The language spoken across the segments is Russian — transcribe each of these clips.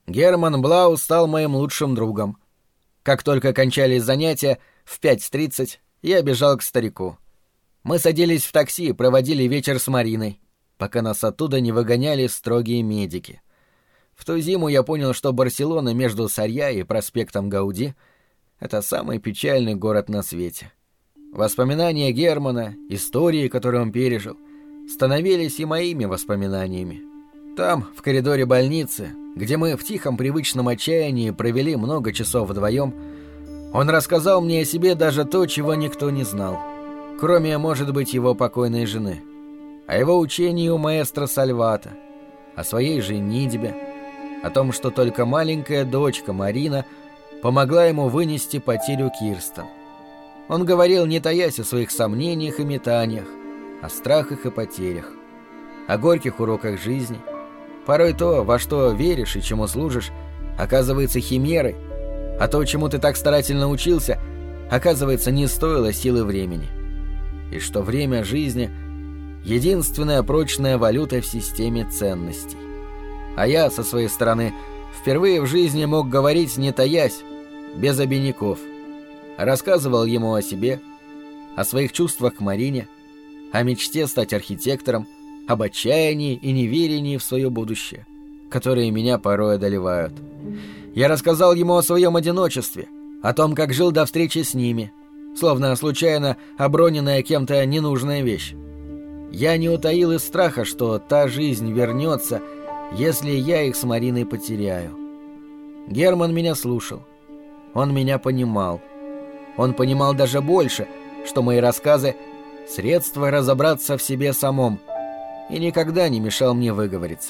Герман Блау стал моим лучшим другом. Как только кончались занятия, в 5:30 я бежал к старику. Мы садились в такси и проводили вечер с Мариной, пока нас оттуда не выгоняли строгие медики. В ту зиму я понял, что Барселона между Сарья и проспектом Гауди — это самый печальный город на свете. Воспоминания Германа, истории, которые он пережил, становились и моими воспоминаниями. Там, в коридоре больницы, где мы в тихом привычном отчаянии провели много часов вдвоем, он рассказал мне о себе даже то, чего никто не знал, кроме, может быть, его покойной жены, о его учении у маэстро Сальвато, о своей женитьбе, о том, что только маленькая дочка Марина помогла ему вынести потерю Кирстен. Он говорил, не таясь о своих сомнениях и метаниях, о страхах и потерях, о горьких уроках жизни. Порой то, во что веришь и чему служишь, оказывается химерой, а то, чему ты так старательно учился, оказывается, не стоило силы времени. И что время жизни — единственная прочная валюта в системе ценностей. А я, со своей стороны, впервые в жизни мог говорить, не таясь, без обиняков. Рассказывал ему о себе, о своих чувствах к Марине, о мечте стать архитектором, об отчаянии и неверии в свое будущее, которые меня порой одолевают. Я рассказал ему о своем одиночестве, о том, как жил до встречи с ними, словно случайно оброненная кем-то ненужная вещь. Я не утаил из страха, что та жизнь вернется, если я их с Мариной потеряю. Герман меня слушал. Он меня понимал. Он понимал даже больше, что мои рассказы — средство разобраться в себе самом, и никогда не мешал мне выговориться.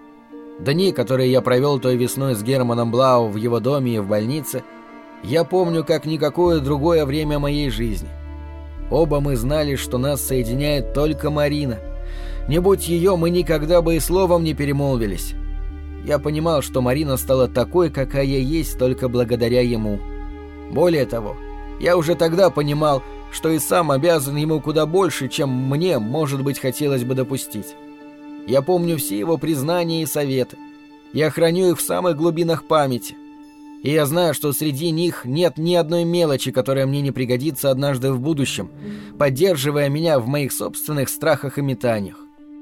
Дни, которые я провел той весной с Германом Блау в его доме и в больнице, я помню как никакое другое время моей жизни. Оба мы знали, что нас соединяет только Марина. Не будь ее, мы никогда бы и словом не перемолвились. Я понимал, что Марина стала такой, какая есть, только благодаря ему. Более того, я уже тогда понимал, что и сам обязан ему куда больше, чем мне, может быть, хотелось бы допустить. Я помню все его признания и советы. Я храню их в самых глубинах памяти. И я знаю, что среди них нет ни одной мелочи, которая мне не пригодится однажды в будущем, поддерживая меня в моих собственных страхах и метаниях.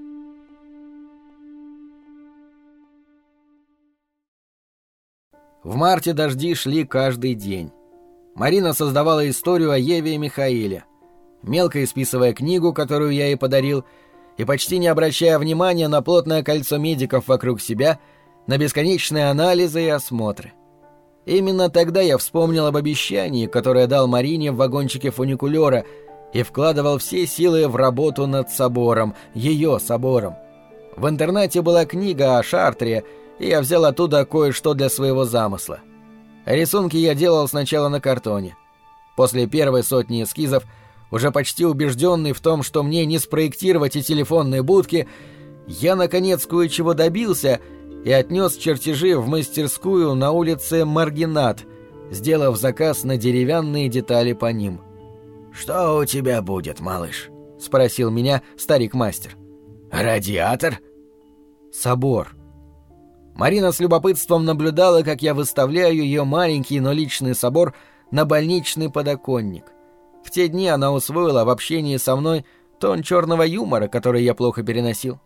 В марте дожди шли каждый день. Марина создавала историю о Еве и Михаиле, мелко исписывая книгу, которую я ей подарил, и почти не обращая внимания на плотное кольцо медиков вокруг себя, на бесконечные анализы и осмотры. Именно тогда я вспомнил об обещании, которое дал Марине в вагончике фуникулера, и вкладывал все силы в работу над собором, ее собором. В интернете была книга о Шартре, и я взял оттуда кое-что для своего замысла. Рисунки я делал сначала на картоне. После первой сотни эскизов, уже почти убежденный в том, что мне не спроектировать и телефонные будки, я, наконец, кое-чего добился и отнес чертежи в мастерскую на улице Маргинат, сделав заказ на деревянные детали по ним. «Что у тебя будет, малыш?» — спросил меня старик-мастер. «Радиатор?» «Собор». Марина с любопытством наблюдала, как я выставляю ее маленький, но личный собор на больничный подоконник. В те дни она усвоила в общении со мной тон черного юмора, который я плохо переносил.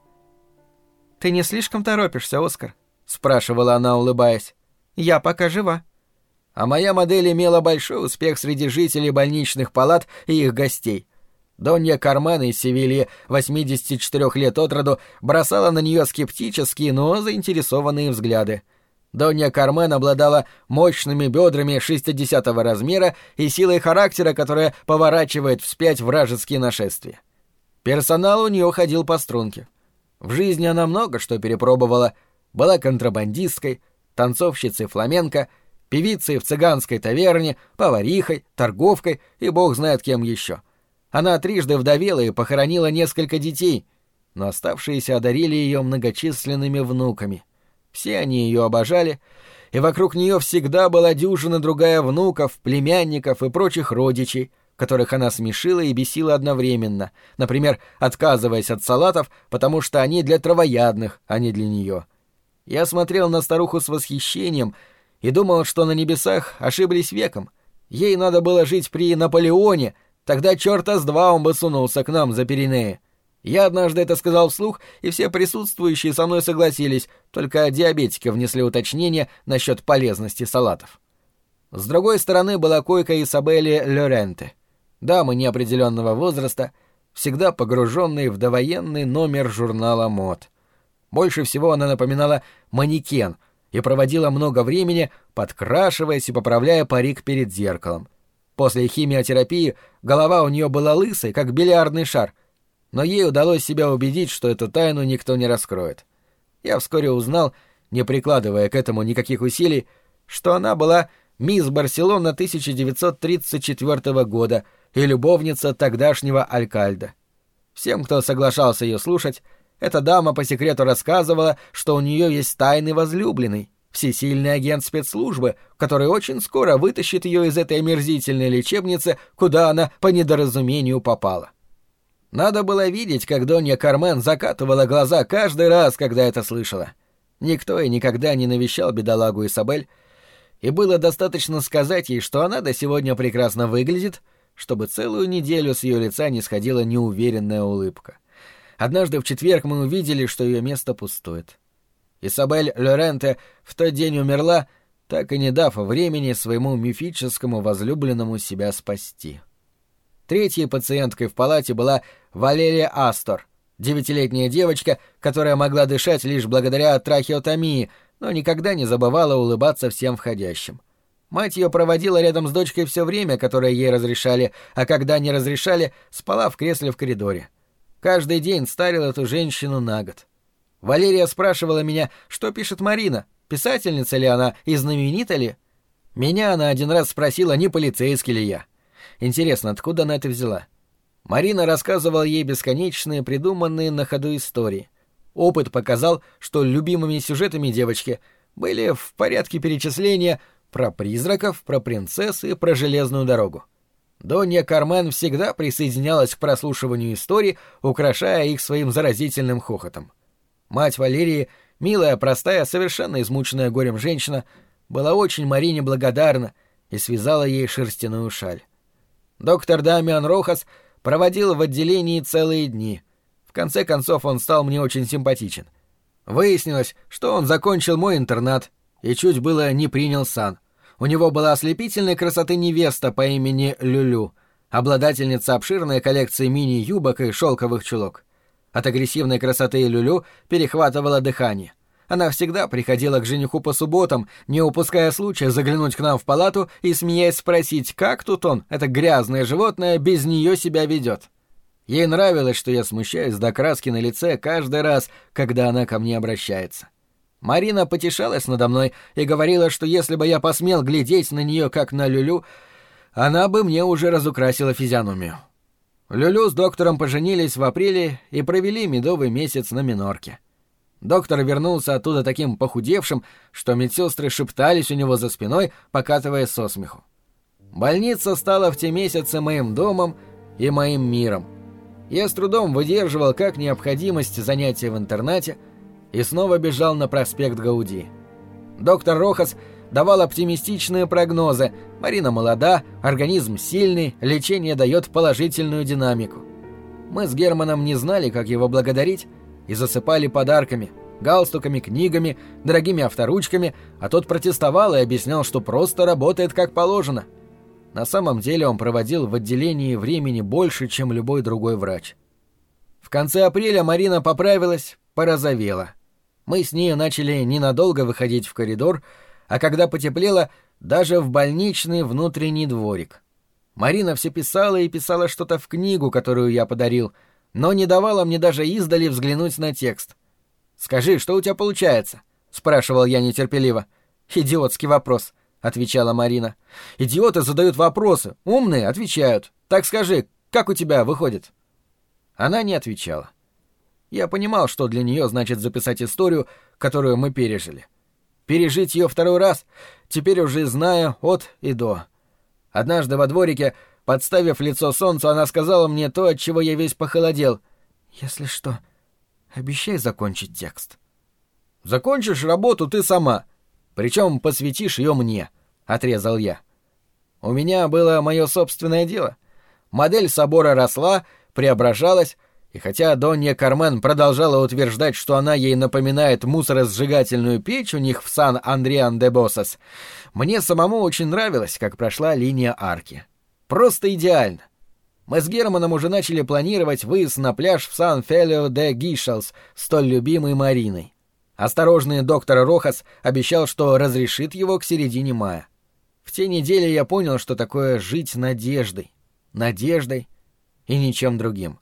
«Ты не слишком торопишься, Оскар?» — спрашивала она, улыбаясь. «Я пока жива». А моя модель имела большой успех среди жителей больничных палат и их гостей. Донья Кармен из Севильи, 84 лет от роду, бросала на нее скептические, но заинтересованные взгляды. Донья Кармен обладала мощными бедрами 60-го размера и силой характера, которая поворачивает вспять вражеские нашествия. Персонал у нее ходил по струнке. В жизни она много что перепробовала. Была контрабандисткой, танцовщицей фламенко, певицей в цыганской таверне, поварихой, торговкой и бог знает кем еще. Она трижды вдовела и похоронила несколько детей, но оставшиеся одарили ее многочисленными внуками. Все они ее обожали, и вокруг нее всегда была дюжина другая внуков, племянников и прочих родичей, которых она смешила и бесила одновременно, например, отказываясь от салатов, потому что они для травоядных, а не для нее. Я смотрел на старуху с восхищением и думал, что на небесах ошиблись веком. Ей надо было жить при Наполеоне, тогда чёрта с два он бы сунулся к нам за Пиренеи. Я однажды это сказал вслух, и все присутствующие со мной согласились, только диабетики внесли уточнение насчет полезности салатов. С другой стороны была койка Исабелли Лоренте, дамы неопределенного возраста, всегда погруженной в довоенный номер журнала мод. Больше всего она напоминала манекен и проводила много времени, подкрашиваясь и поправляя парик перед зеркалом. После химиотерапии голова у нее была лысой, как бильярдный шар, но ей удалось себя убедить, что эту тайну никто не раскроет. Я вскоре узнал, не прикладывая к этому никаких усилий, что она была мисс Барселона 1934 года и любовница тогдашнего алькальда. Всем, кто соглашался ее слушать, эта дама по секрету рассказывала, что у нее есть тайный возлюбленный, всесильный агент спецслужбы, который очень скоро вытащит ее из этой омерзительной лечебницы, куда она по недоразумению попала. Надо было видеть, как Донья Кармен закатывала глаза каждый раз, когда это слышала. Никто и никогда не навещал бедолагу Исабель, и было достаточно сказать ей, что она до сегодня прекрасно выглядит, чтобы целую неделю с ее лица не сходила неуверенная улыбка. Однажды в четверг мы увидели, что ее место пустует. Исабель Лоренте в тот день умерла, так и не дав времени своему мифическому возлюбленному себя спасти. Третьей пациенткой в палате была Валерия Астор, 9-летняя девочка, которая могла дышать лишь благодаря трахеотомии, но никогда не забывала улыбаться всем входящим. Мать ее проводила рядом с дочкой все время, которое ей разрешали, а когда не разрешали, спала в кресле в коридоре. Каждый день старил эту женщину на год. Валерия спрашивала меня, что пишет Марина, писательница ли она и знаменита ли. Меня она один раз спросила, не полицейский ли я. Интересно, откуда она это взяла? Марина рассказывала ей бесконечные, придуманные на ходу истории. Опыт показал, что любимыми сюжетами девочки были в порядке перечисления про призраков, про принцесс и про железную дорогу. Донья Кармен всегда присоединялась к прослушиванию историй, украшая их своим заразительным хохотом. Мать Валерии, милая, простая, совершенно измученная горем женщина, была очень Марине благодарна и связала ей шерстяную шаль. Доктор Дамиан Рохас проводил в отделении целые дни. В конце концов он стал мне очень симпатичен. Выяснилось, что он закончил мой интернат и чуть было не принял сан. У него была ослепительной красоты невеста по имени Люлю, обладательница обширной коллекции мини-юбок и шелковых чулок. От агрессивной красоты Люлю перехватывало дыхание. Она всегда приходила к жениху по субботам, не упуская случая заглянуть к нам в палату и, смеясь, спросить, как тут он, это грязное животное, без нее себя ведет. Ей нравилось, что я смущаюсь до краски на лице каждый раз, когда она ко мне обращается. Марина потешалась надо мной и говорила, что если бы я посмел глядеть на нее, как на Люлю, она бы мне уже разукрасила физиономию. Люлю с доктором поженились в апреле и провели медовый месяц на Минорке. Доктор вернулся оттуда таким похудевшим, что медсестры шептались у него за спиной, покатываясь со смеху. Больница стала в те месяцы моим домом и моим миром. Я с трудом выдерживал как необходимость занятия в интернате и снова бежал на проспект Гауди. Доктор Рохас давал оптимистичные прогнозы. Марина молода, организм сильный, лечение дает положительную динамику. Мы с Германом не знали, как его благодарить, и засыпали подарками, галстуками, книгами, дорогими авторучками, а тот протестовал и объяснял, что просто работает как положено. На самом деле он проводил в отделении времени больше, чем любой другой врач. В конце апреля Марина поправилась, порозовела. Мы с нею начали ненадолго выходить в коридор, а когда потеплело, даже в больничный внутренний дворик. Марина все писала и писала что-то в книгу, которую я подарил, но не давала мне даже издали взглянуть на текст. «Скажи, что у тебя получается?» — спрашивал я нетерпеливо. «Идиотский вопрос», — отвечала Марина. «Идиоты задают вопросы, умные отвечают. Так скажи, как у тебя выходит?» Она не отвечала. Я понимал, что для нее значит записать историю, которую мы пережили. Пережить ее второй раз, теперь уже зная от и до. Однажды во дворике, подставив лицо солнцу, она сказала мне то, от чего я весь похолодел. «Если что, обещай закончить текст». Закончишь работу ты сама, причем посвятишь ее мне», — отрезал я. У меня было мое собственное дело. Модель собора росла, преображалась, и хотя Донья Кармен продолжала утверждать, что она ей напоминает мусоросжигательную печь у них в Сан-Андриан-де-Босас, мне самому очень нравилось, как прошла линия арки. Просто идеально. Мы с Германом уже начали планировать выезд на пляж в Сан-Фелио-де-Гишелс, столь любимый Мариной. Осторожный доктор Рохас обещал, что разрешит его к середине мая. В те недели я понял, что такое жить надеждой и ничем другим.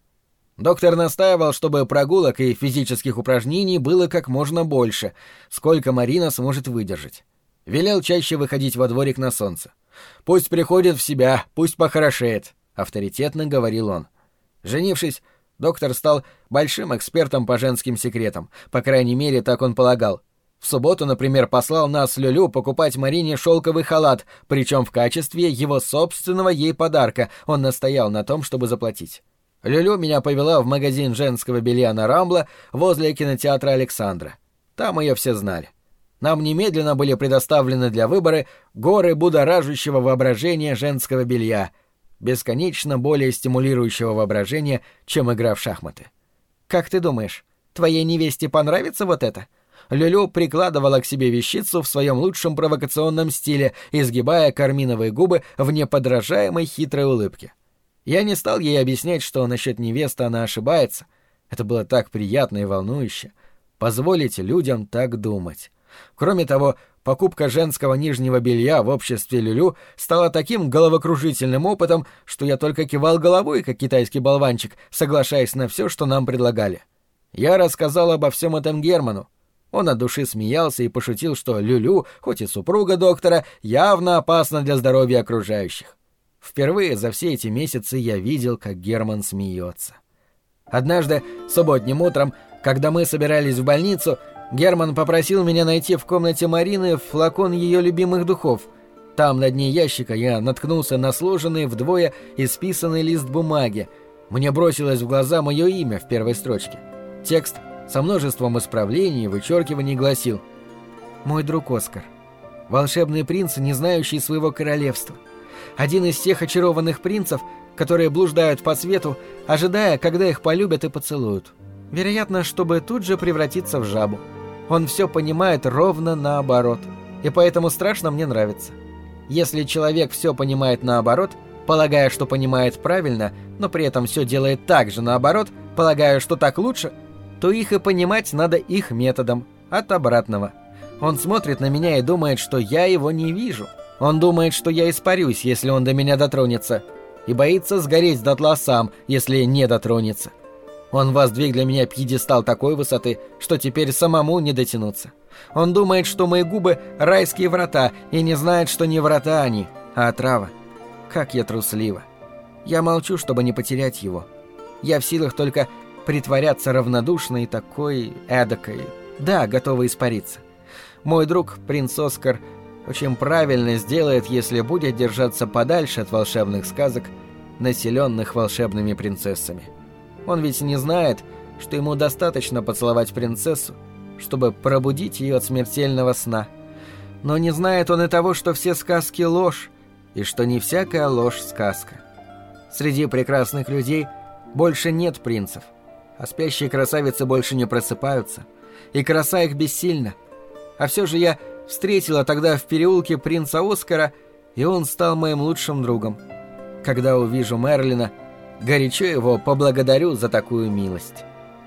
Доктор настаивал, чтобы прогулок и физических упражнений было как можно больше, сколько Марина сможет выдержать. Велел чаще выходить во дворик на солнце. «Пусть приходит в себя, пусть похорошеет», — авторитетно говорил он. Женившись, доктор стал большим экспертом по женским секретам, по крайней мере, так он полагал. В субботу, например, послал нас с Люлю покупать Марине шелковый халат, причем в качестве его собственного ей подарка. Он настоял на том, чтобы заплатить. Люлю меня повела в магазин женского белья на Рамбло возле кинотеатра Александра. Там ее все знали. Нам немедленно были предоставлены для выбора горы будоражащего воображения женского белья, бесконечно более стимулирующего воображение, чем игра в шахматы. «Как ты думаешь, твоей невесте понравится вот это?» Люлю прикладывала к себе вещицу в своем лучшем провокационном стиле, изгибая карминовые губы в неподражаемой хитрой улыбке. Я не стал ей объяснять, что насчет невесты она ошибается. Это было так приятно и волнующе. Позволить людям так думать. Кроме того, покупка женского нижнего белья в обществе Люлю стала таким головокружительным опытом, что я только кивал головой, как китайский болванчик, соглашаясь на все, что нам предлагали. Я рассказал обо всем этом Герману. Он от души смеялся и пошутил, что Люлю, хоть и супруга доктора, явно опасна для здоровья окружающих. Впервые за все эти месяцы я видел, как Герман смеется. Однажды, субботним утром, когда мы собирались в больницу, Герман попросил меня найти в комнате Марины флакон ее любимых духов. Там, на дне ящика, я наткнулся на сложенный вдвое исписанный лист бумаги. Мне бросилось в глаза мое имя в первой строчке. Текст со множеством исправлений и вычеркиваний гласил: «Мой друг Оскар, волшебный принц, не знающий своего королевства. Один из тех очарованных принцев, которые блуждают по свету, ожидая, когда их полюбят и поцелуют. Вероятно, чтобы тут же превратиться в жабу. Он все понимает ровно наоборот, и поэтому страшно мне нравится. Если человек все понимает наоборот, полагая, что понимает правильно, но при этом все делает так же наоборот, полагая, что так лучше, то их и понимать надо их методом, от обратного. Он смотрит на меня и думает, что я его не вижу. Он думает, что я испарюсь, если он до меня дотронется, и боится сгореть дотла сам, если не дотронется. Он воздвиг для меня пьедестал такой высоты, что теперь самому не дотянуться. Он думает, что мои губы — райские врата, и не знает, что не врата они, а отрава. Как я труслива. Я молчу, чтобы не потерять его. Я в силах только притворяться равнодушной, такой эдакой. Да, готова испариться. Мой друг, принц Оскар, очень правильно сделает, если будет держаться подальше от волшебных сказок, населенных волшебными принцессами. Он ведь не знает, что ему достаточно поцеловать принцессу, чтобы пробудить ее от смертельного сна. Но не знает он и того, что все сказки — ложь, и что не всякая ложь — сказка. Среди прекрасных людей больше нет принцев, а спящие красавицы больше не просыпаются, и краса их бессильна. А все же я встретила тогда в переулке принца Оскара, и он стал моим лучшим другом. Когда увижу Мерлина, горячо его поблагодарю за такую милость».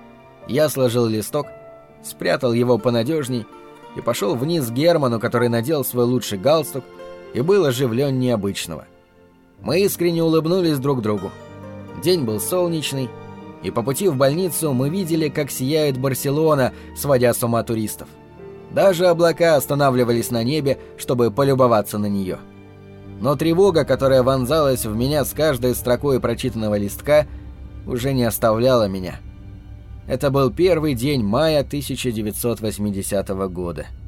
Я сложил листок, спрятал его понадежней и пошел вниз к Герману, который надел свой лучший галстук и был оживленнее обычного. Мы искренне улыбнулись друг другу. День был солнечный, и по пути в больницу мы видели, как сияет Барселона, сводя с ума туристов. Даже облака останавливались на небе, чтобы полюбоваться на нее. Но тревога, которая вонзалась в меня с каждой строкой прочитанного листка, уже не оставляла меня. Это был первый день мая 1980 года.